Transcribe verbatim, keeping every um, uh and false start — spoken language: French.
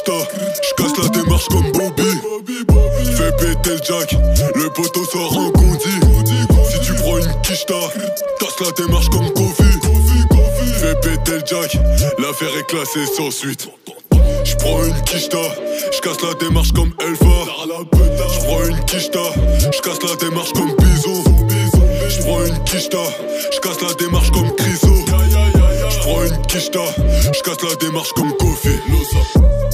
quicheta, j'casse la démarche comme Bobby. Fais péter le jack, le poteau sort un condi. Si tu prends une quicheta, casse la démarche comme Kofi. Fais péter le jack, l'affaire est classée sans suite. J'prends une quicheta, j'casse la démarche comme Elfa. J'prends une quicheta, j'casse la démarche comme Bison. J'prends une quicheta, j'casse la démarche comme Criso. J'prends une quicheta, j'casse la démarche comme Kofi.